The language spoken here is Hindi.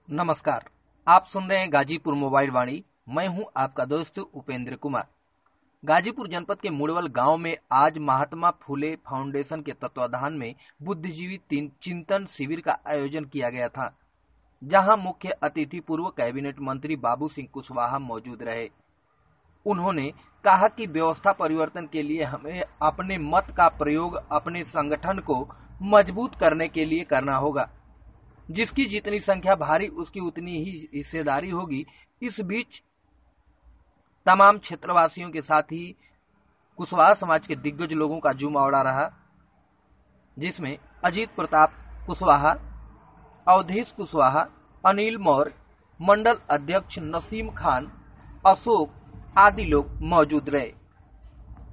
नमस्कार। आप सुन रहे हैं गाजीपुर मोबाइल वाणी। मैं हूं आपका दोस्त उपेंद्र कुमार। गाजीपुर जनपद के मुड़वल गांव में आज महात्मा फुले फाउंडेशन के तत्वाधान में बुद्धिजीवी चिंतन शिविर का आयोजन किया गया था, जहां मुख्य अतिथि पूर्व कैबिनेट मंत्री बाबू सिंह कुशवाहा मौजूद रहे। उन्होंने कहा कि व्यवस्था परिवर्तन के लिए हमें अपने मत का प्रयोग अपने संगठन को मजबूत करने के लिए करना होगा। जिसकी जितनी संख्या भारी उसकी उतनी ही हिस्सेदारी होगी। इस बीच तमाम क्षेत्रवासियों के साथ ही कुशवाहा समाज के दिग्गज लोगों का जुमावड़ा रहा, जिसमें अजीत प्रताप कुशवाहा, अवधेश कुशवाहा, अनिल मौर्य, मंडल अध्यक्ष नसीम खान, अशोक आदि लोग मौजूद रहे।